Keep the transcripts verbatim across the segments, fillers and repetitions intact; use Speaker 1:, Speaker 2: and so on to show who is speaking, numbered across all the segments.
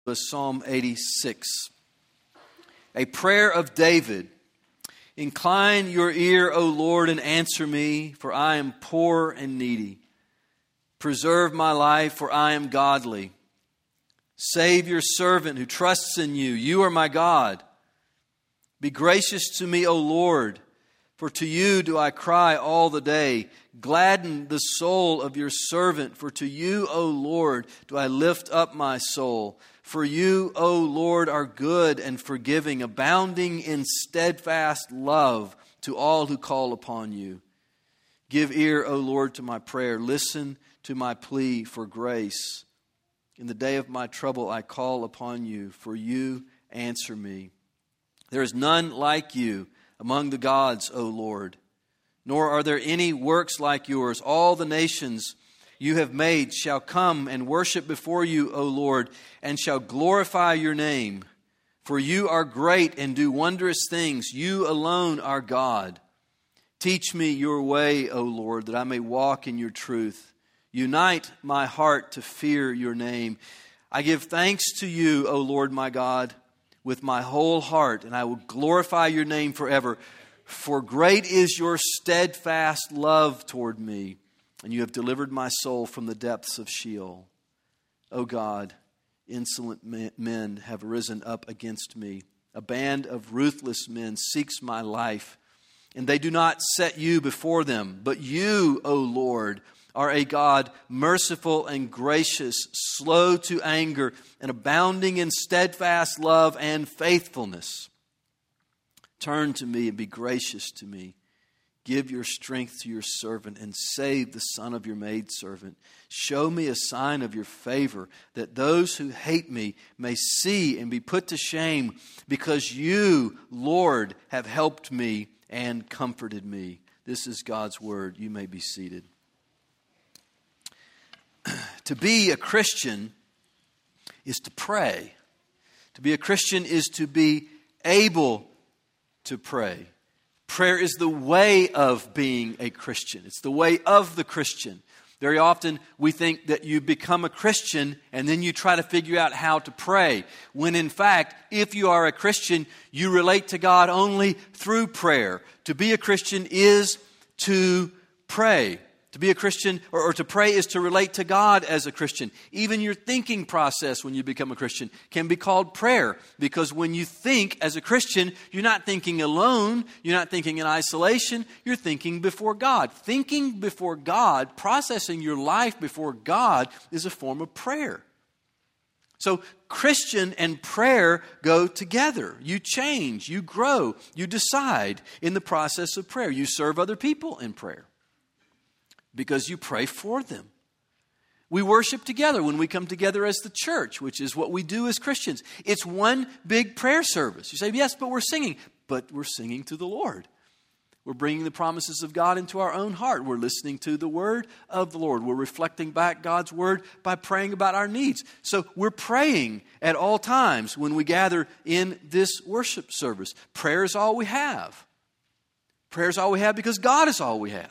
Speaker 1: was Psalm eighty-six, a prayer of David. Incline your ear, O Lord, and answer me, for I am poor and needy. Preserve my life, for I am godly. Save your servant who trusts in you. You are my God. Be gracious to me, O Lord, for to you do I cry all the day. Gladden the soul of your servant, for to you, O Lord, do I lift up my soul. For you, O Lord, are good and forgiving, abounding in steadfast love to all who call upon you. Give ear, O Lord, to my prayer. Listen to my plea for grace. In the day of my trouble I call upon you, for you answer me. There is none like you among the gods, O Lord, nor are there any works like yours. All the nations you have made shall come and worship before you, O Lord, and shall glorify your name. For you are great and do wondrous things. You alone are God. Teach me your way, O Lord, that I may walk in your truth. Unite my heart to fear your name. I give thanks to you, O Lord my God, with my whole heart, and I will glorify your name forever. For great is your steadfast love toward me, and you have delivered my soul from the depths of Sheol. O God, insolent men have risen up against me. A band of ruthless men seeks my life, and they do not set you before them. But you, O Lord, are a God merciful and gracious, slow to anger, and abounding in steadfast love and faithfulness. Turn to me and be gracious to me. Give your strength to your servant and save the son of your maidservant. Show me a sign of your favor, that those who hate me may see and be put to shame, because you, Lord, have helped me and comforted me. This is God's word. You may be seated. To be a Christian is to pray. To be a Christian is to be able to pray. Prayer is the way of being a Christian. It's the way of the Christian. Very often we think that you become a Christian and then you try to figure out how to pray. When in fact, if you are a Christian, you relate to God only through prayer. To be a Christian is to pray. To be a Christian, or, or to pray, is to relate to God as a Christian. Even your thinking process when you become a Christian can be called prayer. Because when you think as a Christian, you're not thinking alone. You're not thinking in isolation. You're thinking before God. Thinking before God, processing your life before God, is a form of prayer. So Christian and prayer go together. You change, you grow, you decide in the process of prayer. You serve other people in prayer, because you pray for them. We worship together when we come together as the church, which is what we do as Christians. It's one big prayer service. You say, yes, but we're singing. But we're singing to the Lord. We're bringing the promises of God into our own heart. We're listening to the word of the Lord. We're reflecting back God's word by praying about our needs. So we're praying at all times when we gather in this worship service. Prayer is all we have. Prayer is all we have because God is all we have.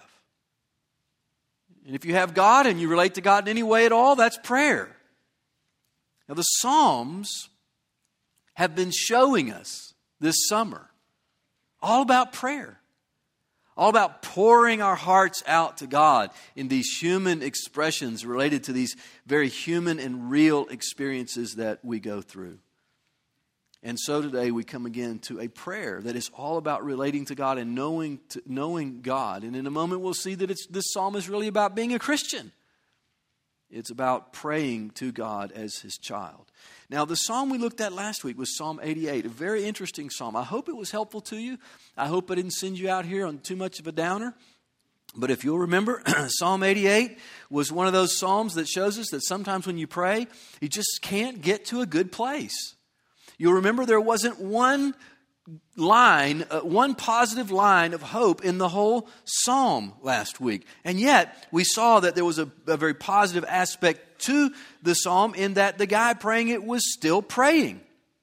Speaker 1: And if you have God and you relate to God in any way at all, that's prayer. Now the Psalms have been showing us this summer all about prayer. All about pouring our hearts out to God in these human expressions related to these very human and real experiences that we go through. And so today we come again to a prayer that is all about relating to God and knowing to, knowing God. And in a moment we'll see that it's, this psalm is really about being a Christian. It's about praying to God as His child. Now the psalm we looked at last week was Psalm eighty-eight, a very interesting psalm. I hope it was helpful to you. I hope I didn't send you out here on too much of a downer. But if you'll remember, Psalm eighty-eight was one of those psalms that shows us that sometimes when you pray, you just can't get to a good place. You'll remember there wasn't one line, uh, one positive line of hope in the whole psalm last week. And yet, we saw that there was a, a very positive aspect to the psalm in that the guy praying it was still praying.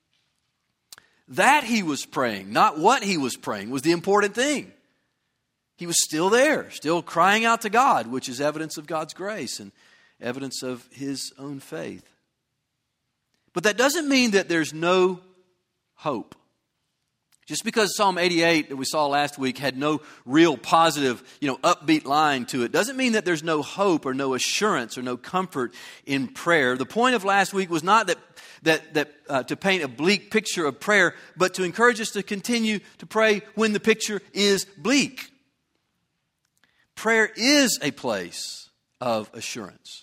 Speaker 1: That he was praying, not what he was praying, was the important thing. He was still there, still crying out to God, which is evidence of God's grace and evidence of his own faith. But that doesn't mean that there's no hope. Just because Psalm eighty-eight that we saw last week had no real positive, you know, upbeat line to it, doesn't mean that there's no hope or no assurance or no comfort in prayer. The point of last week was not that that that uh, to paint a bleak picture of prayer, but to encourage us to continue to pray when the picture is bleak. Prayer is a place of assurance.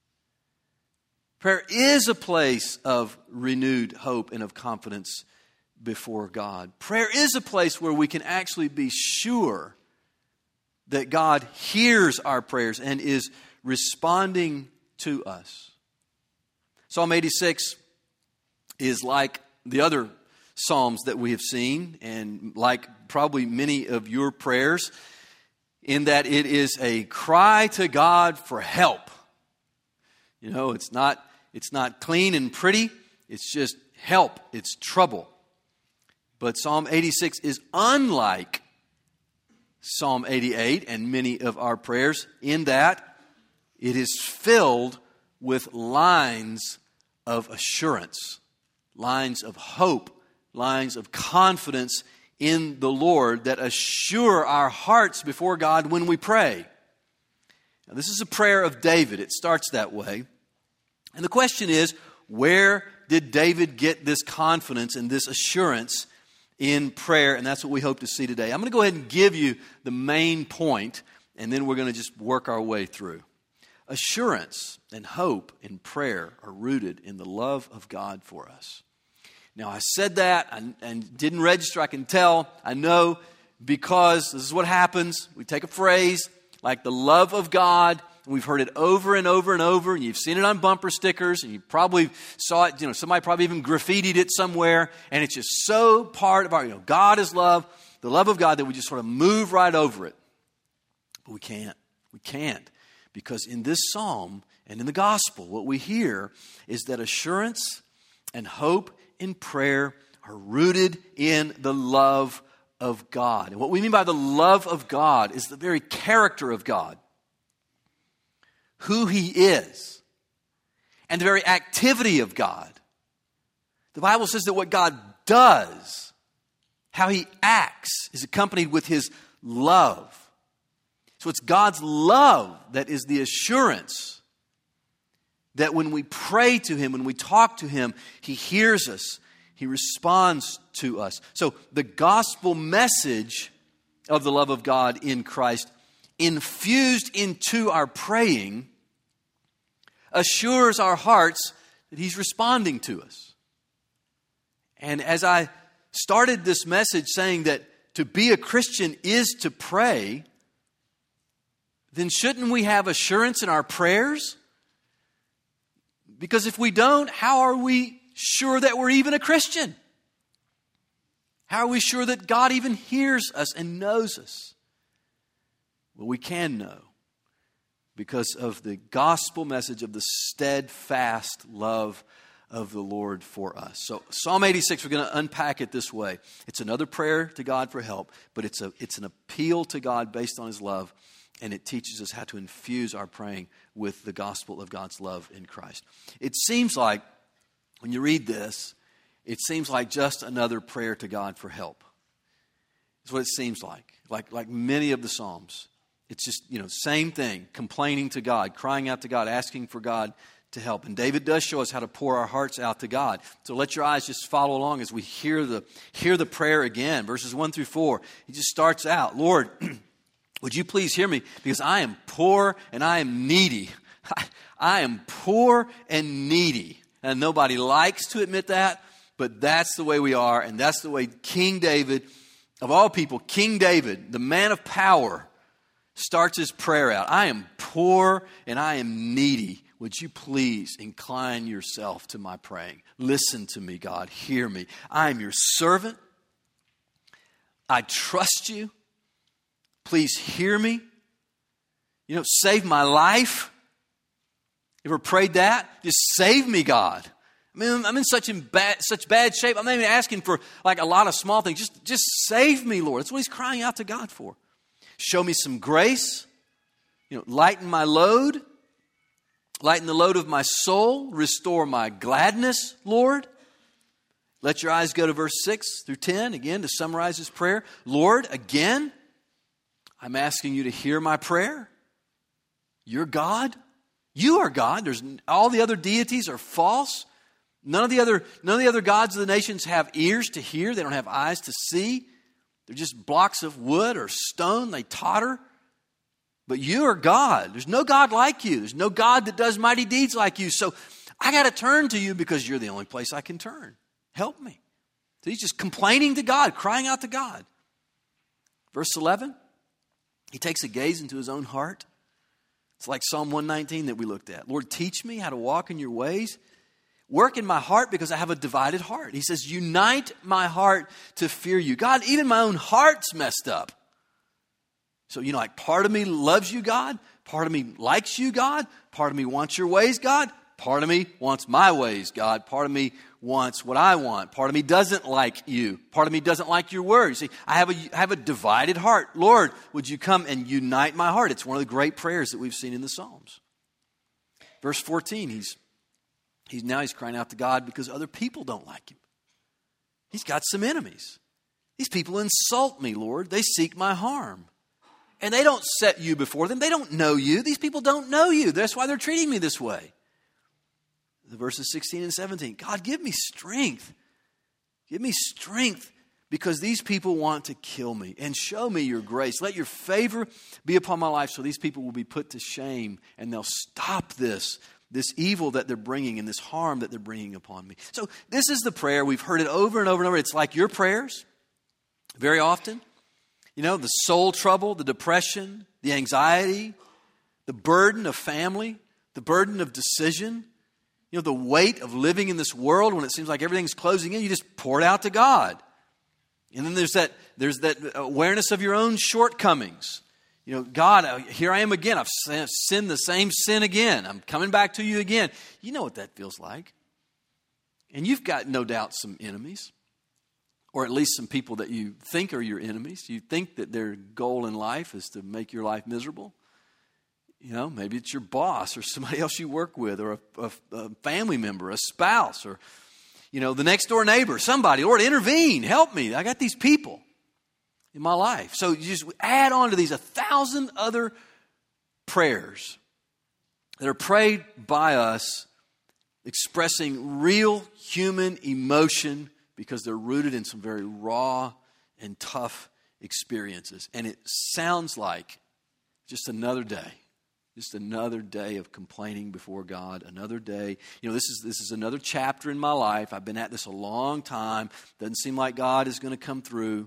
Speaker 1: Prayer is a place of renewed hope and of confidence before God. Prayer is a place where we can actually be sure that God hears our prayers and is responding to us. Psalm eighty-six is like the other Psalms that we have seen, and like probably many of your prayers, in that it is a cry to God for help. You know, it's not, it's not clean and pretty. It's just help. It's trouble. But Psalm eighty-six is unlike Psalm eighty-eight and many of our prayers in that it is filled with lines of assurance, lines of hope, lines of confidence in the Lord that assure our hearts before God when we pray. Now, this is a prayer of David. It starts that way. And the question is, where did David get this confidence and this assurance in prayer? And that's what we hope to see today. I'm going to go ahead and give you the main point, and then we're going to just work our way through. Assurance and hope in prayer are rooted in the love of God for us. Now, I said that and, and didn't register. I can tell. I know, because this is what happens. We take a phrase like the love of God, and we've heard it over and over and over, and you've seen it on bumper stickers, and you probably saw it, you know, somebody probably even graffitied it somewhere, and it's just so part of our, you know, God is love, the love of God, that we just sort of move right over it. But we can't. We can't. Because in this psalm and in the gospel, what we hear is that assurance and hope in prayer are rooted in the love of God. And what we mean by the love of God is the very character of God, who He is, and the very activity of God. The Bible says that what God does, how He acts, is accompanied with His love. So it's God's love that is the assurance that when we pray to Him, when we talk to Him, He hears us. He responds to us. So the gospel message of the love of God in Christ, infused into our praying, assures our hearts that He's responding to us. And as I started this message saying that to be a Christian is to pray, then shouldn't we have assurance in our prayers? Because if we don't, how are we sure that we're even a Christian? How are we sure that God even hears us and knows us? Well, we can know because of the gospel message of the steadfast love of the Lord for us. So Psalm eighty-six, we're going to unpack it this way. It's another prayer to God for help, but it's a it's an appeal to God based on His love. And it teaches us how to infuse our praying with the gospel of God's love in Christ. It seems like, when you read this, it seems like just another prayer to God for help. That's what it seems like. Like, like many of the Psalms. It's just, you know, same thing. Complaining to God, crying out to God, asking for God to help. And David does show us how to pour our hearts out to God. So let your eyes just follow along as we hear the, hear the prayer again. Verses one through four. He just starts out, Lord, would you please hear me? Because I am poor and I am needy. I, I am poor and needy. And nobody likes to admit that, but that's the way we are. And that's the way King David, of all people, King David, the man of power, starts his prayer out. I am poor and I am needy. Would you please incline yourself to my praying? Listen to me, God. Hear me. I am your servant. I trust you. Please hear me. You know, save my life. You ever prayed that? Just save me, God. I mean, I'm in such in bad, such bad shape. I'm not even asking for like a lot of small things. Just, just save me, Lord. That's what he's crying out to God for. Show me some grace. You know, lighten my load. Lighten the load of my soul. Restore my gladness, Lord. Let your eyes go to verse six through ten, again, to summarize his prayer. Lord, again, I'm asking you to hear my prayer. You're God. You are God. There's all the other deities are false. None of the other, none of the other gods of the nations have ears to hear. They don't have eyes to see. They're just blocks of wood or stone. They totter. But you are God. There's no God like you. There's no God that does mighty deeds like you. So I got to turn to you because you're the only place I can turn. Help me. So he's just complaining to God, crying out to God. Verse eleven, he takes a gaze into his own heart. It's like Psalm one nineteen that we looked at. Lord, teach me how to walk in your ways. Work in my heart because I have a divided heart. He says, unite my heart to fear you. God, even my own heart's messed up. So, you know, like part of me loves you, God. Part of me likes you, God. Part of me wants your ways, God. Part of me wants my ways, God. Part of me wants what I want. Part of me doesn't like you. Part of me doesn't like your word. You see, I have a, I have a divided heart. Lord, would you come and unite my heart? It's one of the great prayers that we've seen in the Psalms. Verse fourteen, he's, he's now he's crying out to God because other people don't like him. He's got some enemies. These people insult me, Lord. They seek my harm. And they don't set you before them. They don't know you. These people don't know you. That's why they're treating me this way. The verses sixteen and seventeen. God, give me strength. Give me strength because these people want to kill me. And show me your grace. Let your favor be upon my life so these people will be put to shame. And they'll stop this, this evil that they're bringing and this harm that they're bringing upon me. So this is the prayer. We've heard it over and over and over. It's like your prayers very often. You know, the soul trouble, the depression, the anxiety, the burden of family, the burden of decision, you know, the weight of living in this world when it seems like everything's closing in, you just pour it out to God. And then there's that, there's that awareness of your own shortcomings. You know, God, here I am again. I've sinned the same sin again. I'm coming back to you again. You know what that feels like. And you've got no doubt some enemies. Or at least some people that you think are your enemies. You think that their goal in life is to make your life miserable. You know, maybe it's your boss or somebody else you work with or a, a, a family member, a spouse or, you know, the next door neighbor, somebody. Lord, intervene, help me. I got these people in my life. So you just add on to these a thousand other prayers that are prayed by us expressing real human emotion because they're rooted in some very raw and tough experiences. And it sounds like just another day. Just another day of complaining before God. Another day. You know, this is this is another chapter in my life. I've been at this a long time. Doesn't seem like God is going to come through.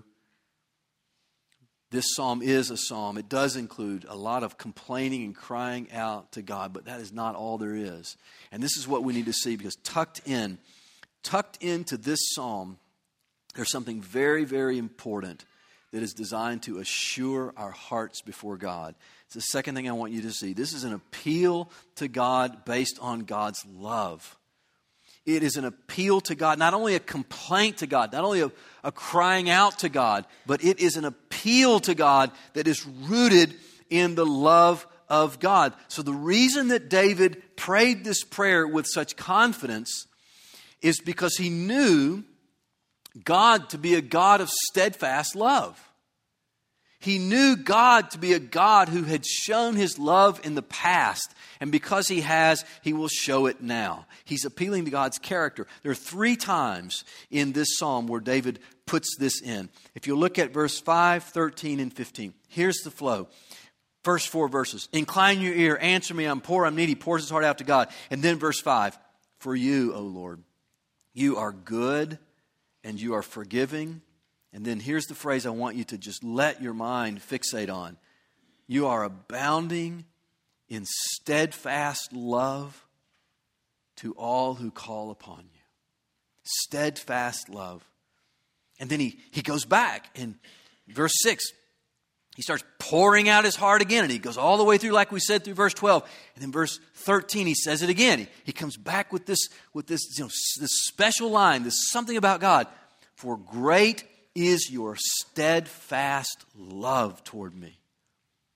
Speaker 1: This psalm is a psalm. It does include a lot of complaining and crying out to God, but that is not all there is. And this is what we need to see because tucked in Tucked into this psalm, there's something very, very important that is designed to assure our hearts before God. It's the second thing I want you to see. This is an appeal to God based on God's love. It is an appeal to God, not only a complaint to God, not only a, a crying out to God, but it is an appeal to God that is rooted in the love of God. So the reason that David prayed this prayer with such confidence is because he knew God to be a God of steadfast love. He knew God to be a God who had shown his love in the past. And because he has, he will show it now. He's appealing to God's character. There are three times in this psalm where David puts this in. If you look at verse five, thirteen, and fifteen, here's the flow. First four verses. Incline your ear, answer me, I'm poor, I'm needy. Pours his heart out to God. And then verse five. For you, O Lord, you are good and you are forgiving. And then here's the phrase I want you to just let your mind fixate on. You are abounding in steadfast love to all who call upon you. Steadfast love. And then he, he goes back in verse six. He starts pouring out his heart again, and he goes all the way through, like we said, through verse twelve. And then verse thirteen, he says it again. He, he comes back with this, with this, you know, this special line, this something about God. For great is your steadfast love toward me.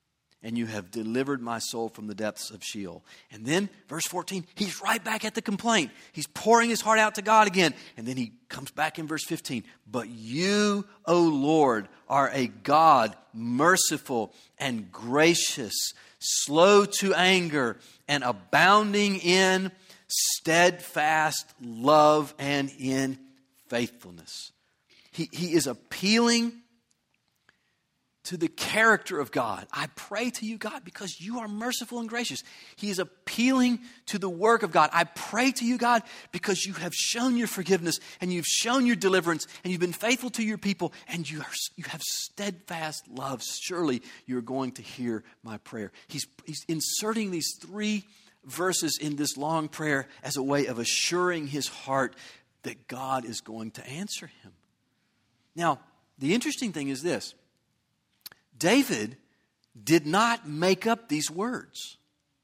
Speaker 1: and you have delivered my soul from the depths of Sheol. And then, verse fourteen, he's right back at the complaint. He's pouring his heart out to God again. And then he comes back in verse fifteen. But you, O Lord, are a God merciful and gracious, slow to anger, and abounding in steadfast love and in faithfulness. He, he is appealing to the character of God. I pray to you, God, because you are merciful and gracious. He is appealing to the work of God. I pray to you, God, because you have shown your forgiveness and you've shown your deliverance and you've been faithful to your people and you, are, you have steadfast love. Surely you're going to hear my prayer. He's, he's inserting these three verses in this long prayer as a way of assuring his heart that God is going to answer him. Now, the interesting thing is this. David did not make up these words.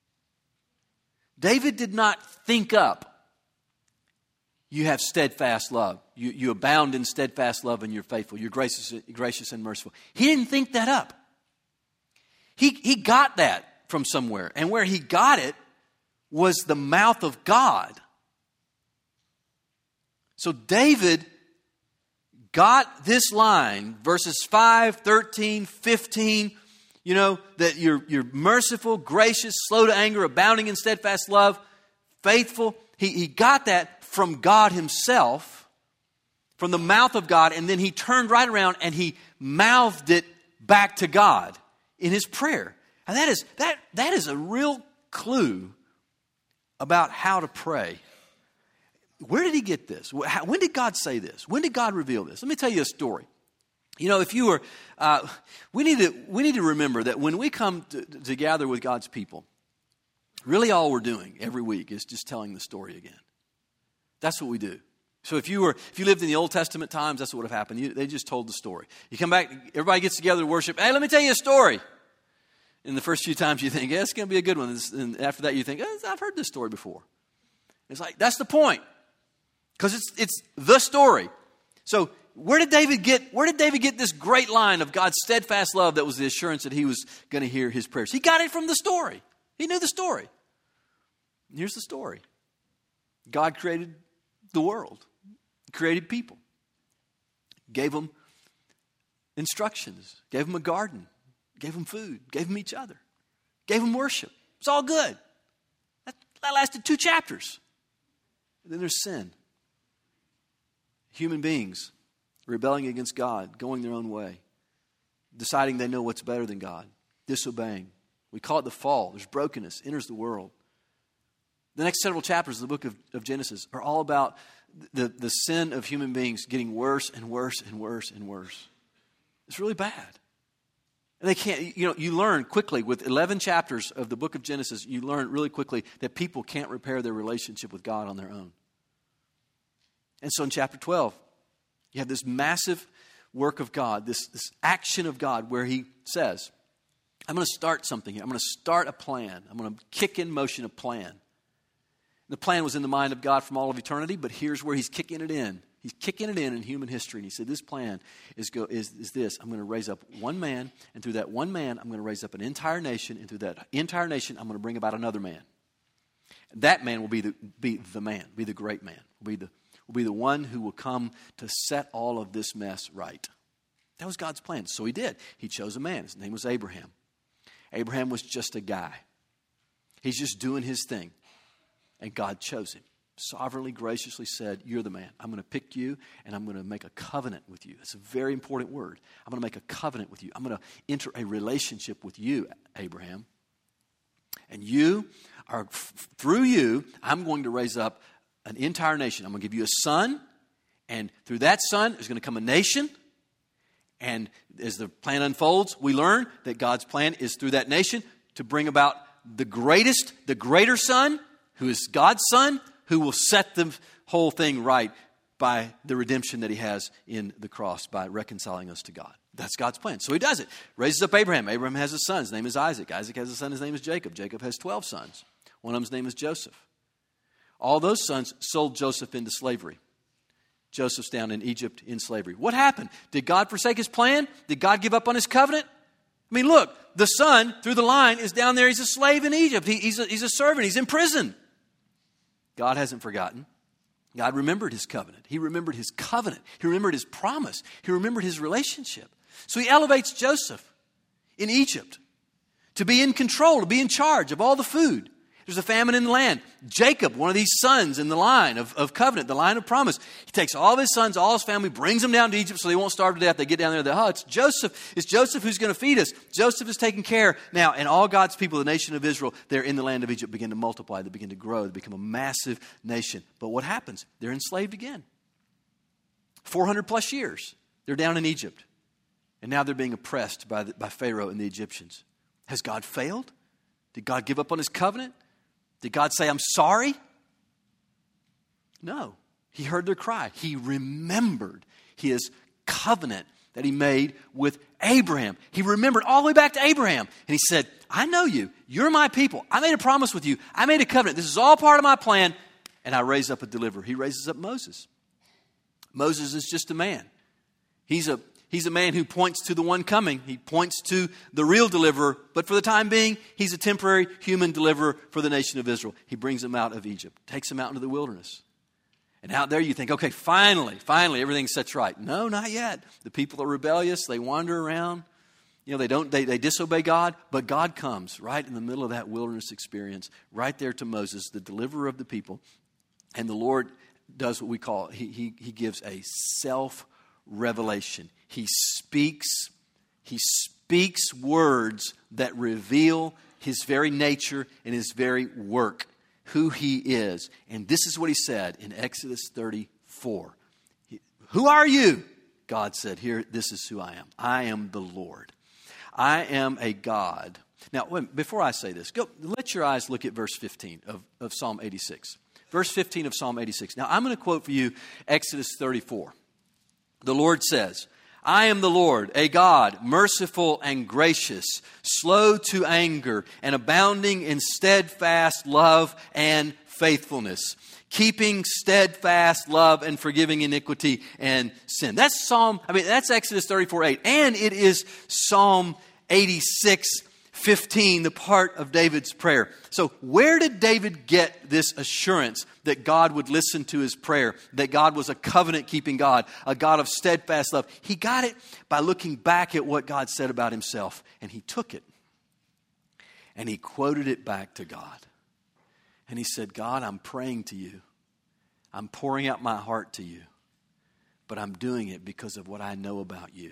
Speaker 1: David did not think up, you have steadfast love. You, you abound in steadfast love and you're faithful. You're gracious, gracious and merciful. He didn't think that up. He, he got that from somewhere. And where he got it was the mouth of God. So David got this line, verses five, thirteen, fifteen, you know, that you're, you're merciful, gracious, slow to anger, abounding in steadfast love, faithful. He, he got that from God himself, from the mouth of God, and then he turned right around and he mouthed it back to God in his prayer. And that is, that, that is a real clue about how to pray. Where did he get this? When did God say this? When did God reveal this? Let me tell you a story. You know, if you were, uh, we need to we need to remember that when we come to, to gather with God's people, really all we're doing every week is just telling the story again. That's what we do. So if you were, if you lived in the Old Testament times, that's what would have happened. You, they just told the story. You come back, everybody gets together to worship. Hey, let me tell you a story. And the first few times you think, yeah, it's going to be a good one. And after that you think, eh, I've heard this story before. It's like, that's the point. Because it's it's the story. So where did David get where did David get this great line of God's steadfast love that was the assurance that he was going to hear his prayers? He got it from the story. He knew the story. Here's the story. God created the world. He created people. Gave them instructions. Gave them a garden. Gave them food. Gave them each other. Gave them worship. It's all good. That, that lasted two chapters. And then there's sin. Human beings rebelling against God, going their own way, deciding they know what's better than God, disobeying. We call it the fall. There's brokenness, enters the world. The next several chapters of the book of, of Genesis are all about the, the sin of human beings getting worse and worse and worse and worse. It's really bad. And they can't, you know, you learn quickly with eleven chapters of the book of Genesis, you learn really quickly that people can't repair their relationship with God on their own. And so in chapter twelve, you have this massive work of God, this, this action of God where he says, I'm going to start something here. I'm going to start a plan. I'm going to kick in motion a plan. The plan was in the mind of God from all of eternity, but here's where he's kicking it in. He's kicking it in in human history. And he said, this plan is, go, is, is this. I'm going to raise up one man, and through that one man, I'm going to raise up an entire nation, and through that entire nation, I'm going to bring about another man. That man will be the, be the man, be the great man, will be the will be the one who will come to set all of this mess right. That was God's plan. So he did. He chose a man. His name was Abraham. Abraham was just a guy. He's just doing his thing. And God chose him. Sovereignly, graciously said, you're the man. I'm going to pick you and I'm going to make a covenant with you. That's a very important word. I'm going to make a covenant with you. I'm going to enter a relationship with you, Abraham. And you are, through you, I'm going to raise up an entire nation. I'm going to give you a son, and through that son, there's going to come a nation. And as the plan unfolds, we learn that God's plan is through that nation to bring about the greatest, the greater son, who is God's son, who will set the whole thing right by the redemption that he has in the cross, by reconciling us to God. That's God's plan. So he does it. Raises up Abraham. Abraham has a son. His name is Isaac. Isaac has a son. His name is Jacob. Jacob has twelve sons. One of them's name is Joseph. All those sons sold Joseph into slavery. Joseph's down in Egypt in slavery. What happened? Did God forsake his plan? Did God give up on his covenant? I mean, look, the son through the line is down there. He's a slave in Egypt. He, he's, a, he's a servant. He's in prison. God hasn't forgotten. God remembered his covenant. He remembered his covenant. He remembered his promise. He remembered his relationship. So he elevates Joseph in Egypt to be in control, to be in charge of all the food. There's a famine in the land. Jacob, one of these sons in the line of, of covenant, the line of promise, he takes all of his sons, all his family, brings them down to Egypt so they won't starve to death. They get down there, they're, oh, it's Joseph. It's Joseph who's going to feed us. Joseph is taking care. Now, and all God's people, the nation of Israel, they're in the land of Egypt, begin to multiply. They begin to grow. They become a massive nation. But what happens? They're enslaved again. four hundred plus years. They're down in Egypt. And now they're being oppressed by, the, by Pharaoh and the Egyptians. Has God failed? Did God give up on his covenant? Did God say, I'm sorry? No. He heard their cry. He remembered his covenant that he made with Abraham. He remembered all the way back to Abraham. And he said, I know you. You're my people. I made a promise with you. I made a covenant. This is all part of my plan. And I raise up a deliverer. He raises up Moses. Moses is just a man. He's a He's a man who points to the one coming. He points to the real deliverer. But for the time being, he's a temporary human deliverer for the nation of Israel. He brings them out of Egypt, takes them out into the wilderness. And out there you think, okay, finally, finally, everything's set right. No, not yet. The people are rebellious. They wander around. You know, they don't, they, they disobey God. But God comes right in the middle of that wilderness experience, right there to Moses, the deliverer of the people. And the Lord does what we call, he, he, he gives a self-revelation. He speaks, he speaks words that reveal his very nature and his very work, who he is. And this is what he said in Exodus thirty-four. Who are you? God said, here, this is who I am. I am the Lord. I am a God. Now, wait, before I say this, go let your eyes look at verse fifteen of, of Psalm eighty-six. Verse fifteen of Psalm eighty-six. Now, I'm going to quote for you Exodus thirty-four. The Lord says, I am the Lord, a God, merciful and gracious, slow to anger, and abounding in steadfast love and faithfulness, keeping steadfast love and forgiving iniquity and sin. That's Psalm, I mean, that's Exodus thirty-four eight. And it is Psalm eighty-six fifteen, the part of David's prayer. So where did David get this assurance that God would listen to his prayer, that God was a covenant-keeping God, a God of steadfast love? He got it by looking back at what God said about himself, and he took it, and he quoted it back to God. And he said, God, I'm praying to you. I'm pouring out my heart to you, but I'm doing it because of what I know about you.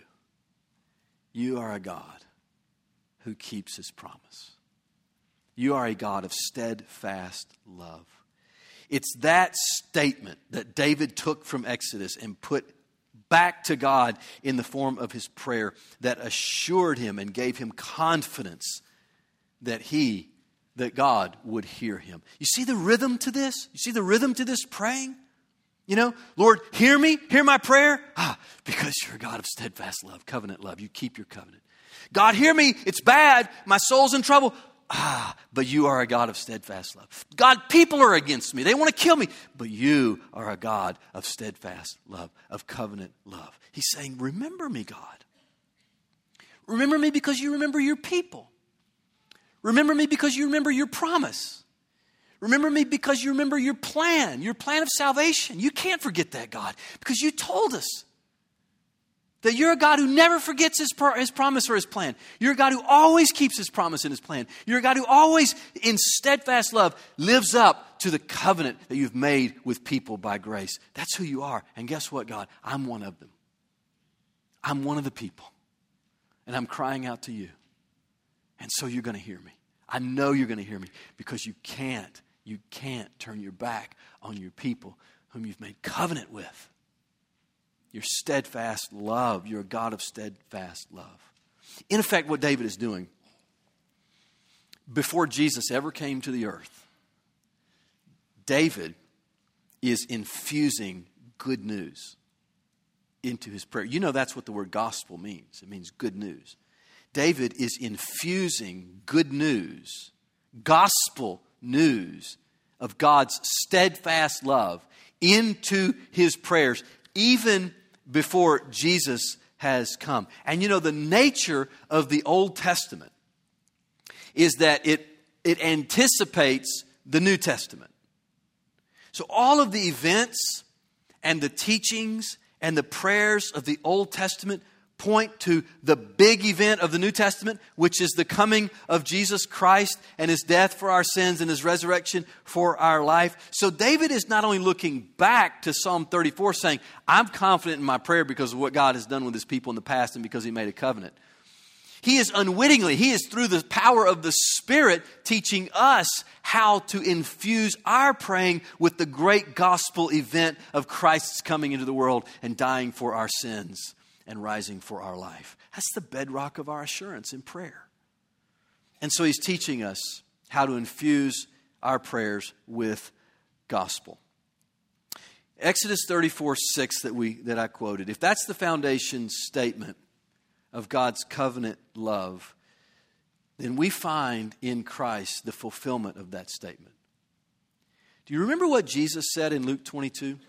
Speaker 1: You are a God who keeps his promise. You are a God of steadfast love. It's that statement that David took from Exodus and put back to God in the form of his prayer that assured him and gave him confidence that he, that God would hear him. You see the rhythm to this? You see the rhythm to this praying? You know, Lord, hear me, hear my prayer. Ah, because you're a God of steadfast love, covenant love. You keep your covenant. God, hear me. It's bad. My soul's in trouble. Ah, but you are a God of steadfast love. God, people are against me. They want to kill me. But you are a God of steadfast love, of covenant love. He's saying, remember me, God. Remember me because you remember your people. Remember me because you remember your promise. Remember me because you remember your plan, your plan of salvation. You can't forget that, God, because you told us that you're a God who never forgets his, pro- his promise or his plan. You're a God who always keeps his promise and his plan. You're a God who always, in steadfast love, lives up to the covenant that you've made with people by grace. That's who you are. And guess what, God? I'm one of them. I'm one of the people. And I'm crying out to you. And so you're going to hear me. I know you're going to hear me because you can't, you can't turn your back on your people whom you've made covenant with. Your steadfast love. You're a God of steadfast love. In effect, what David is doing, before Jesus ever came to the earth, David is infusing good news into his prayer. You know that's what the word gospel means. It means good news. David is infusing good news, gospel news of God's steadfast love into his prayers, even before Jesus has come. And you know, the nature of the Old Testament is that it, it anticipates the New Testament. So all of the events and the teachings and the prayers of the Old Testament point to the big event of the New Testament, which is the coming of Jesus Christ and His death for our sins and His resurrection for our life. So David is not only looking back to Psalm thirty-four saying, I'm confident in my prayer because of what God has done with His people in the past and because He made a covenant. He is unwittingly, he is through the power of the Spirit teaching us how to infuse our praying with the great gospel event of Christ's coming into the world and dying for our sins and rising for our life. That's the bedrock of our assurance in prayer. And so he's teaching us how to infuse our prayers with gospel. Exodus thirty-four six that we that I quoted, if that's the foundation statement of God's covenant love, then we find in Christ the fulfillment of that statement. Do you remember what Jesus said in Luke twenty-two?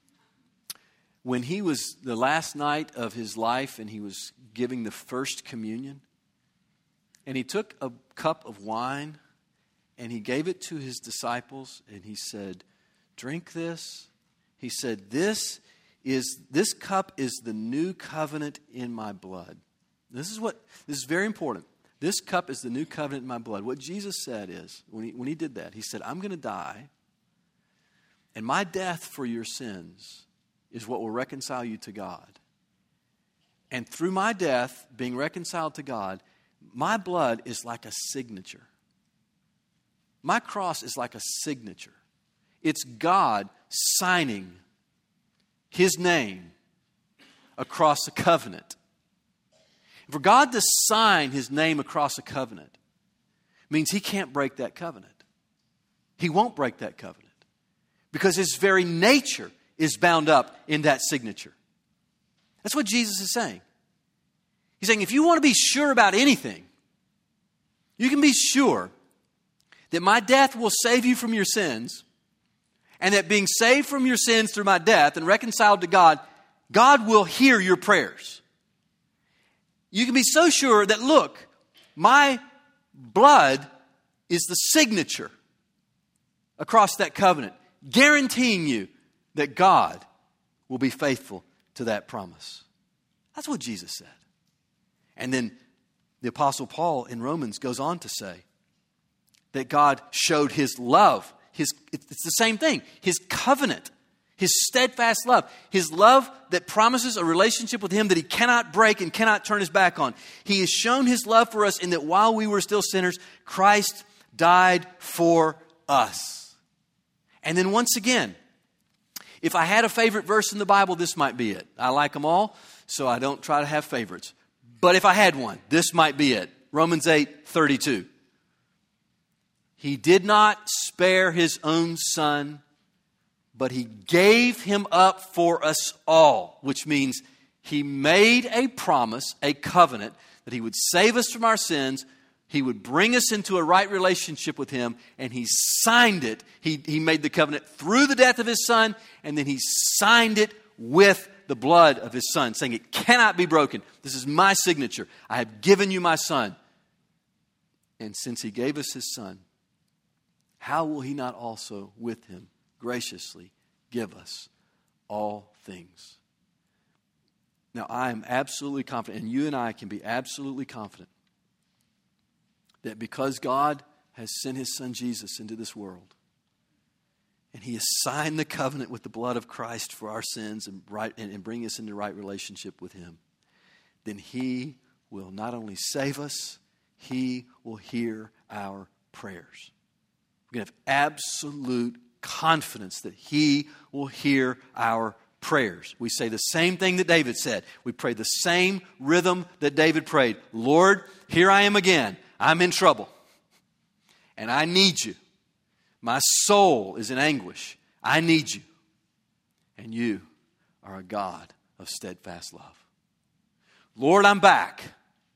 Speaker 1: When he was the last night of his life and he was giving the first communion, and he took a cup of wine and he gave it to his disciples and he said, drink this. He said, this is this cup is the new covenant in my blood. This is what this is very important. This cup is the new covenant in my blood. What Jesus said is, when he, when he did that, he said, I'm going to die, and my death for your sins is what will reconcile you to God. And through my death, being reconciled to God, my blood is like a signature. My cross is like a signature. It's God signing His name across a covenant. For God to sign His name across a covenant means He can't break that covenant. He won't break that covenant because His very nature is bound up in that signature. That's what Jesus is saying. He's saying if you want to be sure about anything, you can be sure that my death will save you from your sins, and that being saved from your sins through my death and reconciled to God, God will hear your prayers. You can be so sure that, look, my blood is the signature across that covenant, guaranteeing you that God will be faithful to that promise. That's what Jesus said. And then the Apostle Paul in Romans goes on to say that God showed His love. His, it's the same thing. His covenant, His steadfast love, His love that promises a relationship with Him that He cannot break and cannot turn His back on. He has shown His love for us in that while we were still sinners, Christ died for us. And then once again, if I had a favorite verse in the Bible, this might be it. I like them all, so I don't try to have favorites. But if I had one, this might be it. Romans eight thirty-two. He did not spare His own Son, but He gave Him up for us all, which means He made a promise, a covenant, that He would save us from our sins, He would bring us into a right relationship with Him, and He signed it. He, he made the covenant through the death of His Son, and then He signed it with the blood of His Son, saying it cannot be broken. This is my signature. I have given you my Son. And since He gave us His Son, how will He not also with Him graciously give us all things? Now, I am absolutely confident, and you and I can be absolutely confident, that because God has sent His Son Jesus into this world, and He has signed the covenant with the blood of Christ for our sins and, right, and, and bring us into right relationship with Him, then He will not only save us, He will hear our prayers. We're going to have absolute confidence that He will hear our prayers. We say the same thing that David said. We pray the same rhythm that David prayed. Lord, here I am again. I'm in trouble. And I need you. My soul is in anguish. I need you. And you are a God of steadfast love. Lord, I'm back.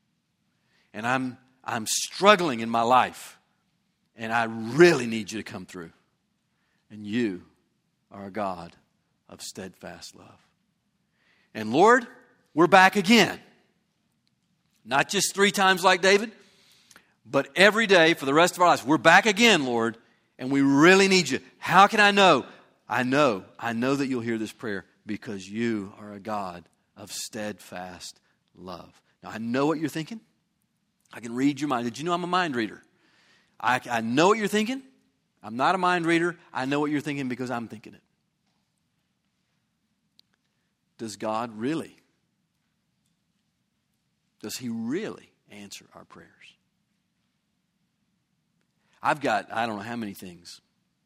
Speaker 1: And I'm, I'm struggling in my life. And I really need you to come through. And you are a God of steadfast love. And Lord, we're back again. Not just three times like David, but every day for the rest of our lives. We're back again, Lord, and we really need you. How can I know? I know, I know that you'll hear this prayer because you are a God of steadfast love. Now, I know what you're thinking. I can read your mind. Did you know I'm a mind reader? I, I know what you're thinking. I'm not a mind reader. I know what you're thinking because I'm thinking it. Does God really, does He really answer our prayers? I've got, I don't know how many things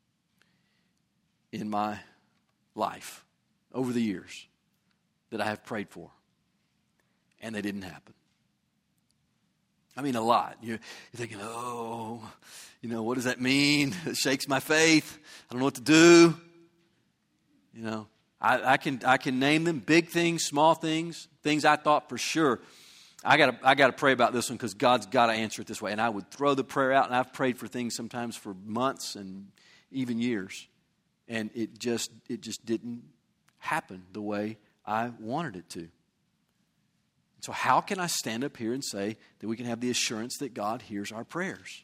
Speaker 1: in my life over the years that I have prayed for, and they didn't happen. I mean, a lot. You're, you're thinking, oh, you know, what does that mean? It shakes my faith. I don't know what to do. You know, I, I can I can name them, big things, small things, things I thought for sure. I got I got to pray about this one because God's got to answer it this way. And I would throw the prayer out, and I've prayed for things sometimes for months and even years, and it just it just didn't happen the way I wanted it to. So how can I stand up here and say that we can have the assurance that God hears our prayers?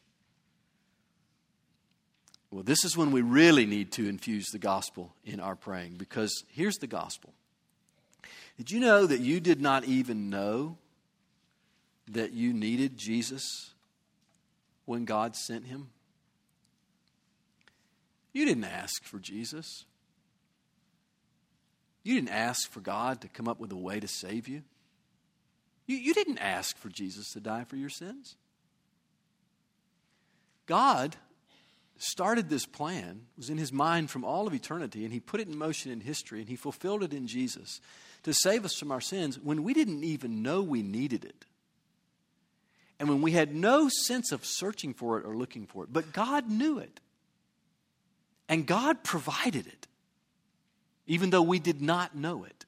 Speaker 1: Well, this is when we really need to infuse the gospel in our praying, because here's the gospel. Did you know that you did not even know that you needed Jesus when God sent Him? You didn't ask for Jesus. You didn't ask for God to come up with a way to save you. You, you didn't ask for Jesus to die for your sins. God started this plan, it was in His mind from all of eternity, and He put it in motion in history, and He fulfilled it in Jesus to save us from our sins when we didn't even know we needed it. And when we had no sense of searching for it or looking for it. But God knew it. And God provided it, even though we did not know it.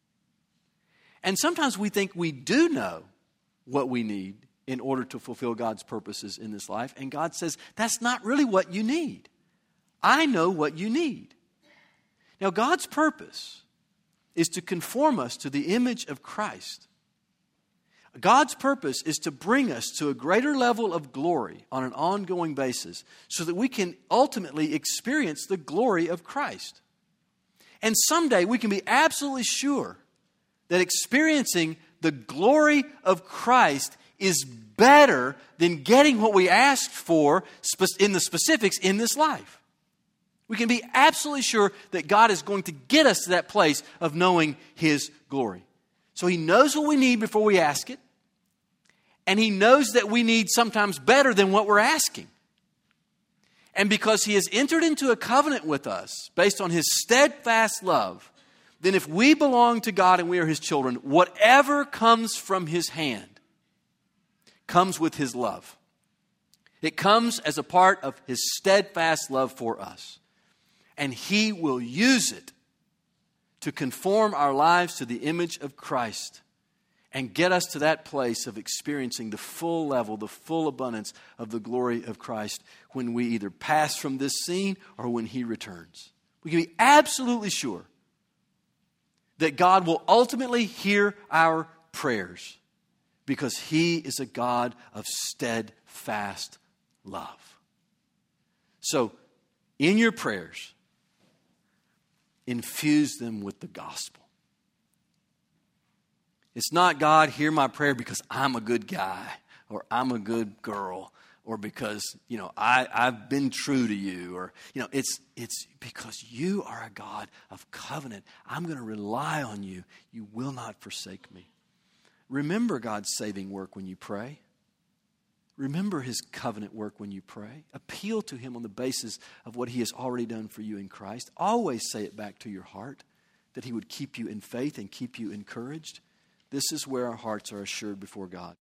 Speaker 1: And sometimes we think we do know what we need in order to fulfill God's purposes in this life. And God says, that's not really what you need. I know what you need. Now, God's purpose is to conform us to the image of Christ. God's purpose is to bring us to a greater level of glory on an ongoing basis so that we can ultimately experience the glory of Christ. And someday we can be absolutely sure that experiencing the glory of Christ is better than getting what we asked for in the specifics in this life. We can be absolutely sure that God is going to get us to that place of knowing His glory. So He knows what we need before we ask it. And He knows that we need sometimes better than what we're asking. And because He has entered into a covenant with us based on His steadfast love, then if we belong to God and we are His children, whatever comes from His hand comes with His love. It comes as a part of His steadfast love for us. And He will use it to conform our lives to the image of Christ and get us to that place of experiencing the full level, the full abundance of the glory of Christ when we either pass from this scene or when He returns. We can be absolutely sure that God will ultimately hear our prayers because He is a God of steadfast love. So, in your prayers, infuse them with the gospel. It's not, God, hear my prayer because I'm a good guy or I'm a good girl or because, you know, I, I've been true to you, or, you know, it's it's because you are a God of covenant. I'm going to rely on you. You will not forsake me. Remember God's saving work when you pray. Remember His covenant work when you pray. Appeal to Him on the basis of what He has already done for you in Christ. Always say it back to your heart that He would keep you in faith and keep you encouraged. This is where our hearts are assured before God.